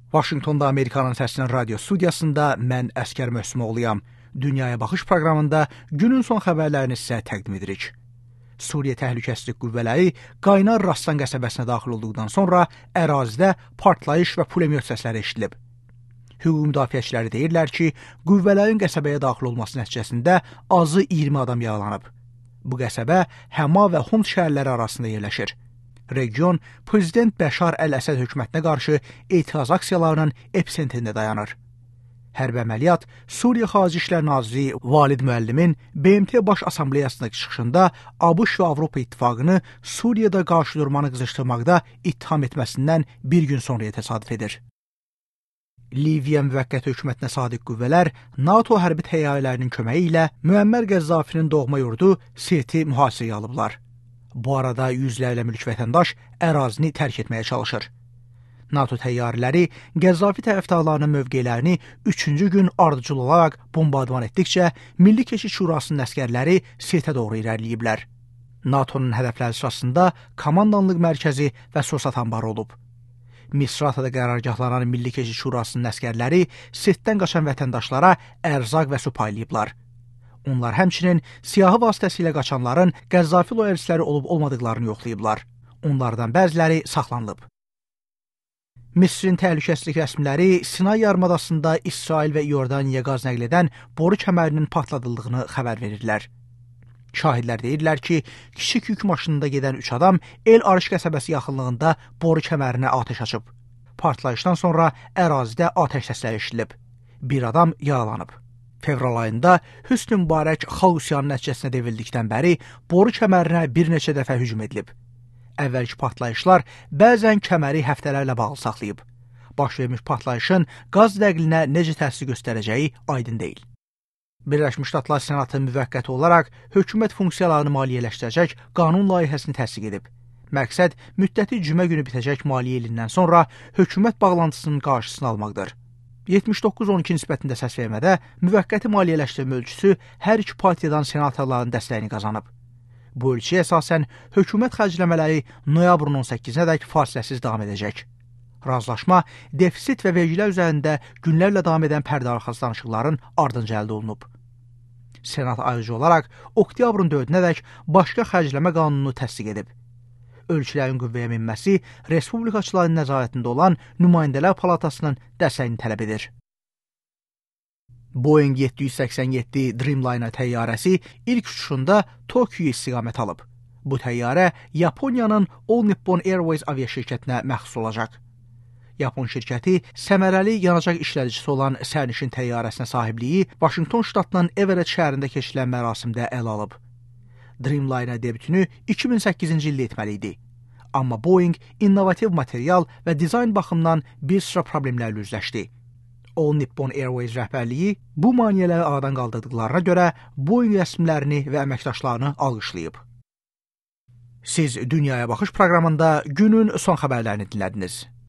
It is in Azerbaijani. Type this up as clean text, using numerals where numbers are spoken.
Vaşinqtonda Amerikanın səsinin radio studiyasında mən Əskər Möhsümoğluyam. Dünyaya Baxış proqramında günün son xəbərlərini sizə təqdim edirik. Suriya Təhlükəsizlik Qüvvələri Qaynar Rastan qəsəbəsinə daxil olduqdan sonra ərazidə partlayış və pulemyot səsləri eşidilib. Hüquq müdafiəçiləri deyirlər ki, qüvvələrin qəsəbəyə daxil olması nəticəsində azı 20 adam yaralanıb. Bu qəsəbə Həma və Homs şəhərləri arasında yerləşir. Region, Prezident Bəşar Əl-Əsəd hökumətinə qarşı etiraz aksiyalarının episentrində dayanır. Hərbi əməliyyat Suriya Xarici İşlər Naziri Valid Müəllimin BMT Baş Assambleyasındakı çıxışında ABŞ və Avropa İttifaqını Suriyada qarşıdurmanı qızışdırmaqda ittiham etməsindən bir gün sonraya təsadüf edir. Liviya müvəqqəti hökumətinə sadiq qüvvələr NATO hərbi təyyarələrinin köməyi ilə Müəmmər Qəzzafinin doğma yurdu Sirti mühasirəyə alıblar. Bu arada yüzlərlə mülk vətəndaş ərazini tərk etməyə çalışır. NATO təyyarələri Qəzzafi tərəfdarlarının mövqelərini 3-cü gün ardıcıl olaraq bombardman etdikcə Milli Keşiş Şurasının əsgərləri Sirtə doğru irəliləyiblər. NATO'nun hədəfləri sırasında komandanlıq mərkəzi və sursat anbarı olub. Misratada qərargahlanan Milli Keşiş Şurasının əsgərləri Sirtdən qaçan vətəndaşlara ərzaq və su paylayıblar. Onlar həmçinin siyahı vasitəsilə qaçanların Qəzzafi loyalistləri olub-olmadıqlarını yoxlayıblar. Onlardan bəziləri saxlanılıb. Misrin təhlükəsizlik rəsmiləri Sinay yarımadasında İsrail və İordaniya qaz nəql edən boru kəmərinin partladıldığını xəbər verirlər. Şahidlər deyirlər ki, kiçik yük maşınında gedən 3 adam El Ariş qəsəbəsi yaxınlığında boru kəmərinə atəş açıb. Partlayışdan sonra ərazidə atəş səsləri eşidilib. Bir adam yaralanıb. Fevral ayında Hüsnü Mübarək xalq üsyanı nəticəsində devrildikdən bəri boru kəmərinə bir neçə dəfə hücum edilib. Əvvəlki partlayışlar bəzən kəməri həftələrlə bağlı saxlayıb. Baş vermiş partlayışın qaz nəqlinə necə təsir göstərəcəyi aydın deyil. Birləşmiş Ştatlar Senatı müvəqqəti olaraq hökumət funksiyalarını maliyyələşdirəcək qanun layihəsini təsdiq edib. Məqsəd müddəti cümə günü bitəcək maliyyə ilindən sonra hökumət bağlantısının qarşısını almaqdır. 79-12 nisbətində səsvermədə müvəqqəti maliyyələşdirmə ölçüsü hər iki partiyadan senatorların dəstəyini qazanıb. Bu ölçüyə əsasən hökumət xərcləmələri noyabrın 18-nədək fasiləsiz davam edəcək. Razılaşma, defisit və vergilər üzərində günlərlə davam edən pərdəarxası danışıqların ardınca əldə olunub. Senat ayrıca olaraq oktyabrın 4-nədək başqa xərcləmə qanununu təsdiq edib. Ölçülərin qüvvəyə minməsi respublikaçıların nəzarətində olan Nümayəndələr Palatasının dəstəyini tələb edir. Boeing 787 Dreamliner təyyarəsi ilk uçuşunda Tokyo istiqamət alıb. Bu təyyarə Yaponiyanın All Nippon Airways aviaşirkətinə məxsus olacaq. Yapon şirkəti səmərəli yanacaq işlədicisi olan sərnişin təyyarəsinə sahibliyi Vaşinqton ştatının Everett şəhərində keçirilən mərasimdə ələ alıb. Dreamliner debütünü 2008-ci ildə etməli idi. Amma Boeing innovativ material və dizayn baxımından bir sıra problemlərlə üzləşdi. All Nippon Airways rəhbərliyi bu maneələri aradan qaldırdıqlarına görə Boeing rəsmilərini və əməkdaşlarını alqışlayıb. Siz Dünyaya Baxış proqramında günün son xəbərlərini dinlədiniz.